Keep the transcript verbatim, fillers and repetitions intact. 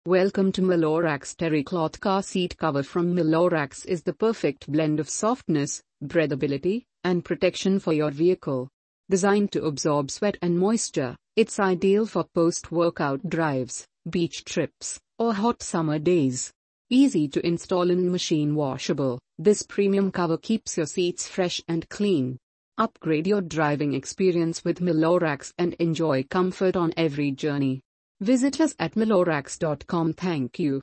Welcome to Milorax Terrycloth Car Seat Cover from Milorax is the perfect blend of softness, breathability, and protection for your vehicle. Designed to absorb sweat and moisture, it's ideal for post-workout drives, beach trips, or hot summer days. Easy to install and machine washable, this premium cover keeps your seats fresh and clean. Upgrade your driving experience with Milorax and enjoy comfort on every journey. Visit us at milorax dot com. Thank you.